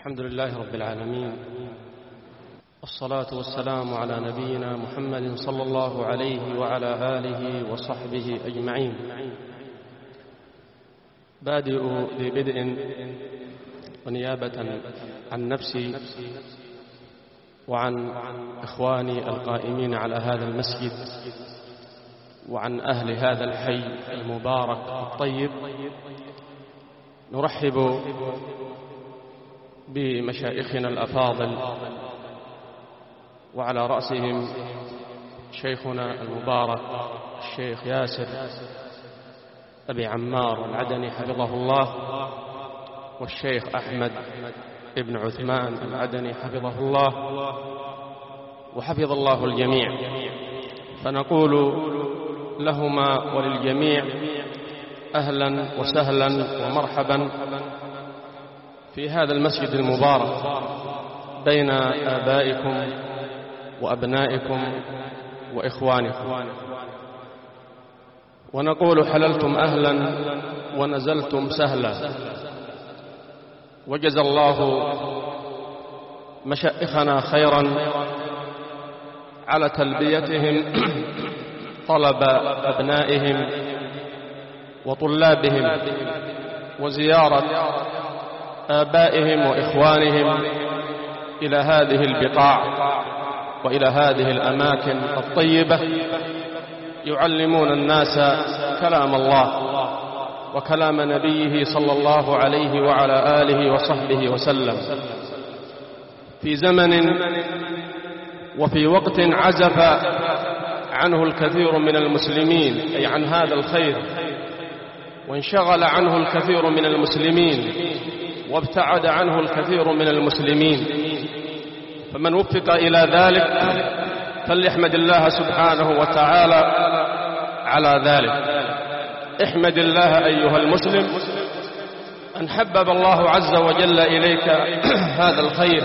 الحمد لله رب العالمين، والصلاة والسلام على نبينا محمد صلى الله عليه وعلى آله وصحبه أجمعين. بادئ ببدء ونيابة عن نفسي وعن إخواني القائمين على هذا المسجد وعن أهل هذا الحي المبارك الطيب، نرحب بمشايخنا الأفاضل، وعلى رأسهم شيخنا المبارك الشيخ ياسر أبي عمار العدني حفظه الله، والشيخ أحمد ابن عثمان العدني حفظه الله، وحفظ الله الجميع. فنقول لهما وللجميع أهلا وسهلا ومرحبا في هذا المسجد المبارك بين آبائكم وأبنائكم وإخوانكم، ونقول حللتم أهلا ونزلتم سهلا. وجزى الله مشائخنا خيرا على تلبيتهم طلب أبنائهم وطلابهم وزيارة آبائهم وإخوانهم إلى هذه البقاع وإلى هذه الأماكن الطيبة، يعلمون الناس كلام الله وكلام نبيه صلى الله عليه وعلى آله وصحبه وسلم، في زمن وفي وقت عزف عنه الكثير من المسلمين، أي عن هذا الخير، وانشغل عنه الكثير من المسلمين وابتعد عنه الكثير من المسلمين. فمن وفق إلى ذلك فليحمد الله سبحانه وتعالى على ذلك. احمد الله أيها المسلم أن حبب الله عز وجل إليك هذا الخير،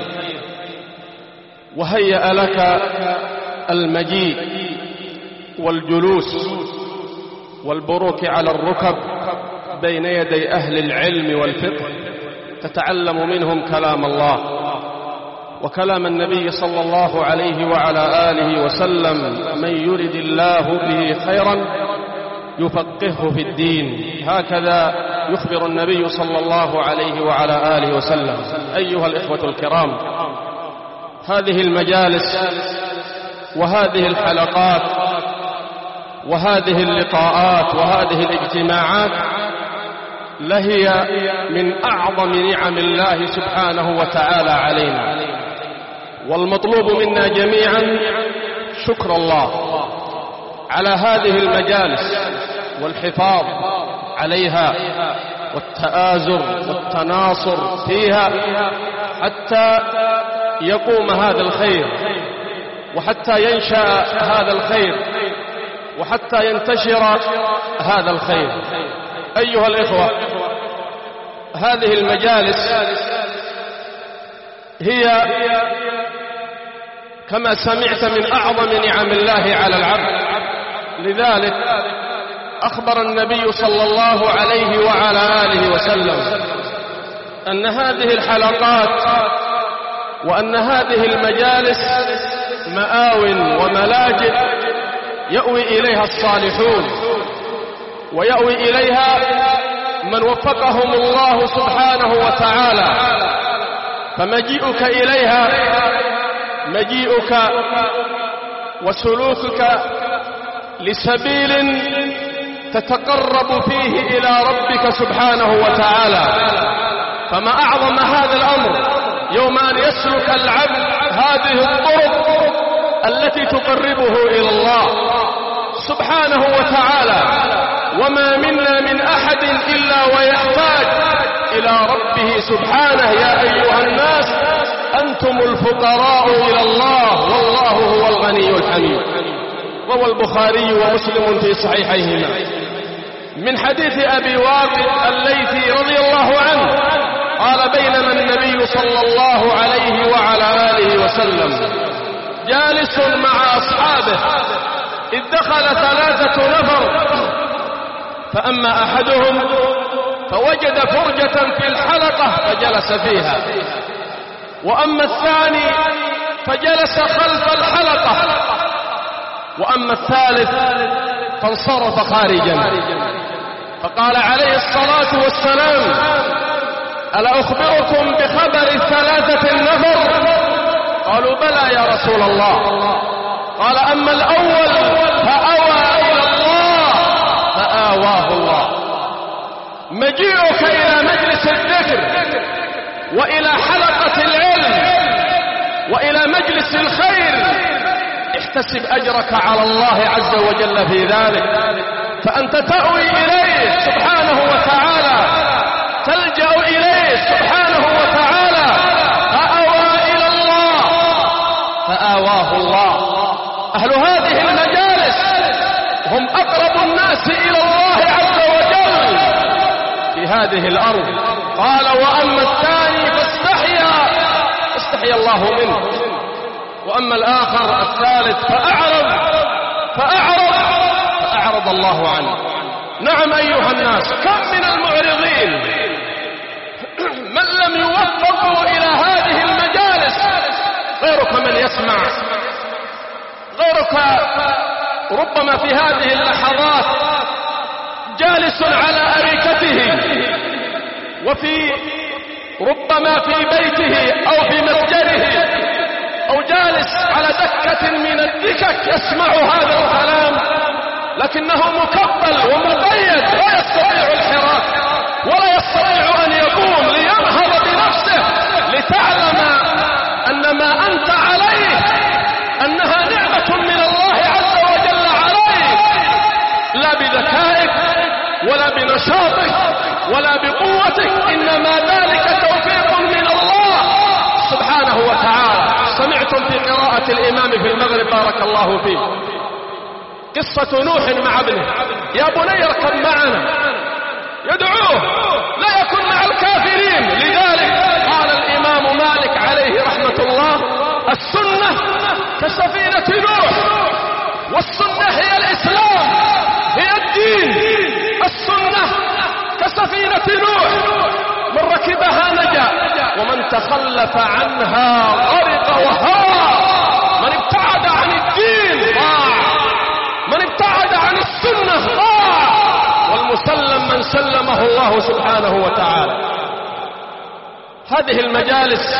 وهيأ لك المجيء والجلوس والبروك على الركب بين يدي أهل العلم والفقه، تتعلم منهم كلام الله وكلام النبي صلى الله عليه وعلى آله وسلم: من يرد الله به خيرا يفقهه في الدين. هكذا يخبر النبي صلى الله عليه وعلى آله وسلم. أيها الإخوة الكرام، هذه المجالس وهذه الحلقات وهذه اللقاءات وهذه الاجتماعات لهي من أعظم نعم الله سبحانه وتعالى علينا، والمطلوب منا جميعا شكر الله على هذه المجالس والحفاظ عليها والتآزر والتناصر فيها حتى يقوم هذا الخير وحتى ينشأ هذا الخير وحتى ينتشر هذا الخير. أيها الإخوة، هذه المجالس هي كما سمعت من أعظم نعم الله على العبد. لذلك أخبر النبي صلى الله عليه وعلى آله وسلم أن هذه الحلقات وأن هذه المجالس مآو وملاجئ يأوي إليها الصالحون، ويأوي إليها من وفقهم الله سبحانه وتعالى. فمجيئك إليها مجيئك وسلوكك لسبيل تتقرب فيه إلى ربك سبحانه وتعالى. فما أعظم هذا الأمر يوم أن يسلك العبد هذه الطرق التي تقربه إلى الله سبحانه وتعالى. وما منا من أحد إلا ويحتاج إلى ربه سبحانه. يا أيها الناس أنتم الفقراء إلى الله والله هو الغني الحميد. روى البخاري ومسلم في صحيحيهما من حديث أبي واقد الليثي رضي الله عنه قال: بينما النبي صلى الله عليه وعلى آله وسلم جالس مع أصحابه إذ دخل 3 نفر، فأما أحدهم فوجد فرجة في الحلقة فجلس فيها، وأما الثاني فجلس خلف الحلقة، وأما الثالث فانصرف خارجا. فقال عليه الصلاة والسلام: ألا أخبركم بخبر ثلاثة النفر؟ قالوا: بلى يا رسول الله. قال: أما الأول فأوى إلى الله فآواه الله. مجيئك إلى مجلس الذكر وإلى حلقة العلم وإلى مجلس الخير احتسب أجرك على الله عز وجل في ذلك، فأنت تأوي إليه سبحانه وتعالى، تلجأ إليه سبحانه وتعالى. فأوى إلى الله فآواه الله. أهل هذه المجالس هم أقرب الناس إلى الله عز وجل في هذه الأرض. قال: وأما الثاني فاستحيا الله منه، وأما الآخر الثالث فأعرض الله عنه. نعم أيها الناس، كم من المعرضين من لم يوفقوا إلى هذه المجالس. غيرك من يسمع، غيرك ربما في هذه اللحظات جالس على أريكته، وفي ربما في بيته أو في مسجده، أو جالس على دكة من الدكك يسمع هذا الكلام، لكنه مكبل ومقيد، لا يستطيع الحراك ولا يستطيع أن يقوم لينهض بنفسه، لتعلم أن ما أنت عليه أنها نعمة من الله عز وجل عليك، لا بذكائك ولا بنشاطك ولا بقوتك، إنما ذلك توفيق من الله سبحانه وتعالى. سمعتم في قراءة الإمام في المغرب بارك الله فيه قصة نوح مع ابنه: يا بني اركب معنا، يدعوه لا يكن مع الكافرين. لذلك قال الإمام مالك عليه رحمة الله: السنة كسفينة نوح، والسنة هي الإسلام، هي الدين. السنة كسفينة نوح، من ركبها نجا ومن تخلف عنها غرق وهوى. من ابتعد عن الدين ضاع، من ابتعد عن السنة ضاع، والمسلم من سلمه الله سبحانه وتعالى. هذه المجالس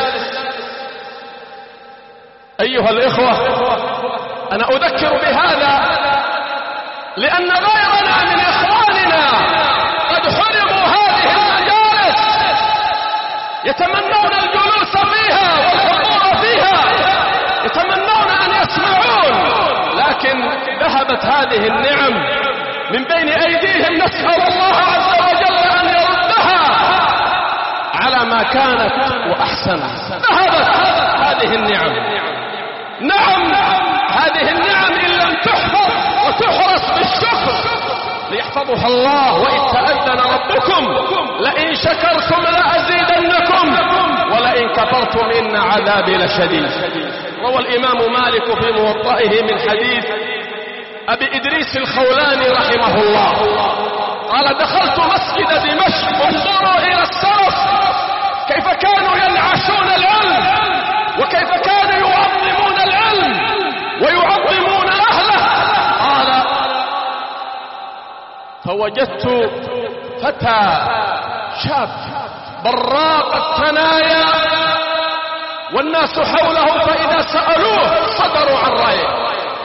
أيها الإخوة أنا أذكر بهذا لأن غيرنا من إخواننا قد حرموا هذه المجالس، يتمنون الجلوس فيها والحضور فيها، يتمنون أن يسمعون، لكن ذهبت هذه النعم من بين أيديهم. نسأل الله عز وجل أن يردها على ما كانت وأحسن. ذهبت هذه النعم. نعم هذه النعم إن لم تحفظ وتحرس بالشكر ليحفظها الله. وإذ تأذن ربكم لئن شكرتم لأزيدنكم ولئن كفرتم إن عذابي لشديد. روى الإمام مالك في موطئه من حديث أبي إدريس الخولاني رحمه الله قال: دخلت مسجد دمشق، انظروا إلى السلف كيف كانوا ينعشون العلم، وكيف كانوا يعظمون العلم ويعظمون أهله. قال: فوجدت فتى شاب براق الثنايا والناس حوله، فإذا سألوه صدروا عن رأيه،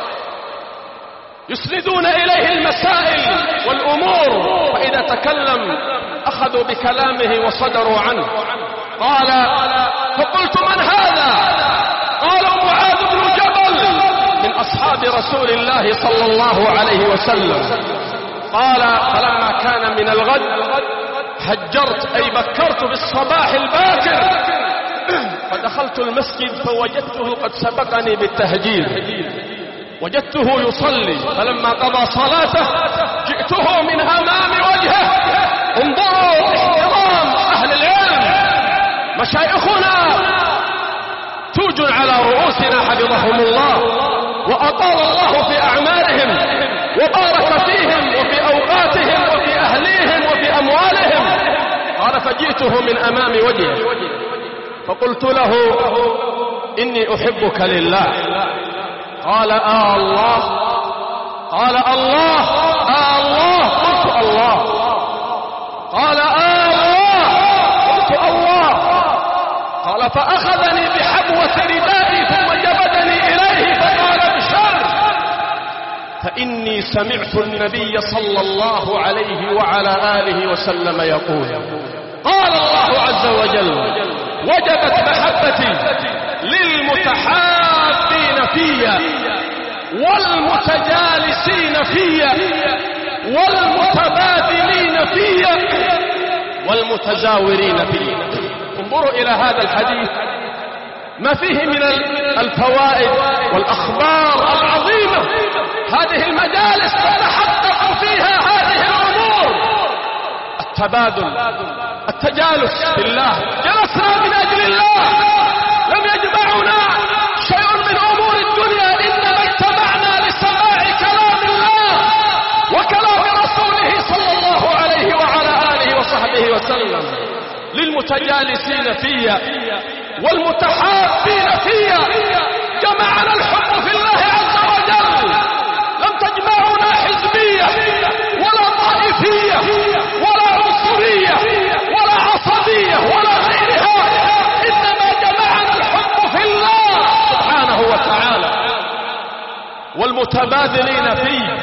يسندون إليه المسائل والأمور، فإذا تكلم أخذوا بكلامه وصدروا عنه. قال: فقلت: من هذا؟ قالوا: معاذ بن جبل من أصحاب رسول الله صلى الله عليه وسلم. قال: فلما كان من الغد هجرت، أي بكرت بالصباح الباكر، فدخلت المسجد فوجدته قد سبقني بالتهجير، وجدته يصلي، فلما قضى صلاته جئته من أمام وجهه. انظروا احترام أهل العلم، مشايخنا توج على رؤوسنا حفظهم الله، وأطال الله في أعمارهم وبارك فيهم وفي أوقاتهم وفي أهليهم وفي أموالهم. قال: فجئته من أمام وجهه فقلت له إني أحبك لله. قال الله. قال الله. الله. قلت الله. قال الله. قلت الله. قال فأخذني بحبوة ردائي ثم جبدني إليه فقال ابشر فإني سمعت النبي صلى الله عليه وعلى آله وسلم يقول قال الله عز وجل وجبت محبتي للمتحابين فيا والمتجالسين فيا والمتبادلين فيا والمتزاورين فيا. انظروا إلى هذا الحديث ما فيه من الفوائد والأخبار العظيمة. هذه المجالس تتحقق فيها هذه الأمور: التبادل، التجالس في الله. جلسنا من أجل الله، لم يجمعنا شيء من أمور الدنيا، إنما اجتمعنا لسماع كلام الله وكلام رسوله صلى الله عليه وعلى آله وصحبه وسلم. للمتجالسين فيا والمتحابين فيا جمعنا الحب في الله عز وجل. لم تجمعنا حزبية ولا طائفية ولا عنصرية ولا عصبية ولا غيرها، إنما جمعنا الحب في الله سبحانه وتعالى. والمتبادلين فيه،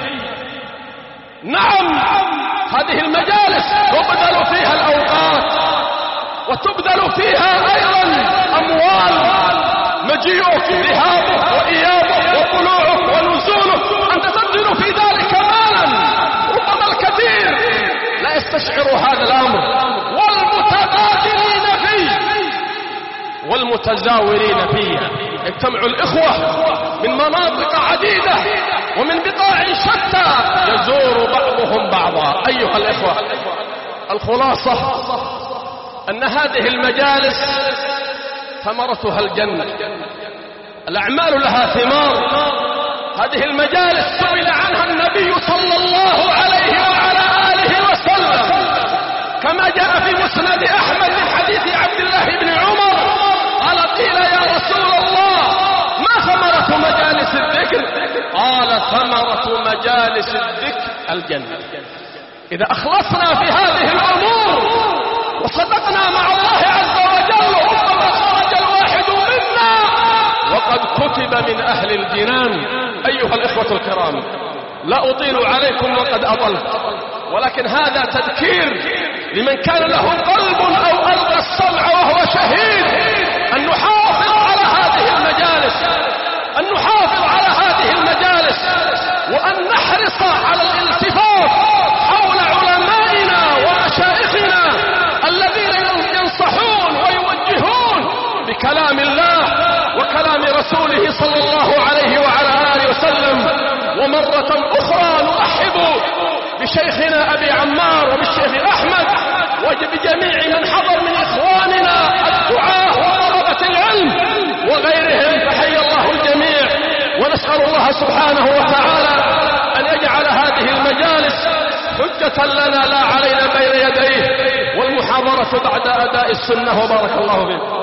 نعم هذه المجالس تبذل فيها الأوقات وتبذل فيها أيضا أموال، مجيئك ذهابه وإيابه وطلوعه ونزوله، أنت تبذل في ذلك مالا ربما الكثير لا يستشعر هذا الأمر. والمتبادلين فيه والمتزاورين فيه، يجتمع الإخوة من مناطق عديدة ومن بقاع شتى يزور بعضهم بعضا. أيها الإخوة، الخلاصة أن هذه المجالس ثمرتها الجنة، الأعمال لها ثمار. هذه المجالس سئل عنها النبي صلى الله عليه وعلى آله وسلم كما جاء في مسند أحمد من حديث عبد الله بن عمر قال قيل يا رسول الله ما ثمرة مجالس الذكر؟ قال ثمرة مجالس الذكر الجنة. إذا أخلصنا في هذه الأمور وصدقنا مع الله عز وجل ربما خرج الواحد منا وقد كتب من أهل الجنان. أيها الإخوة الكرام، لا أطيل عليكم وقد أطلت، ولكن هذا تذكير لمن كان له قلب أو ألقى السمع وهو شهيد أن نحافظ على هذه المجالس، أن نحافظ على هذه المجالس، وأن نحرص على الالتفات حول علمائنا ومشايخنا الذين ينصحون ويوجهون بكلام الله وكلام رسوله صلى الله عليه وعلى آله وسلم. ومرة أخرى نرحب بشيخنا أبي عمار وبالشيخ أحمد وبجميع من حضر من إخواننا الدعاة وطلبة العلم وغيرهم، فحي الله الجميع. ونسأل الله سبحانه وتعالى أن يجعل هذه المجالس حجة لنا لا علينا بين يديه، والمحاضرة بعد أداء السنة. وبارك الله فيكم.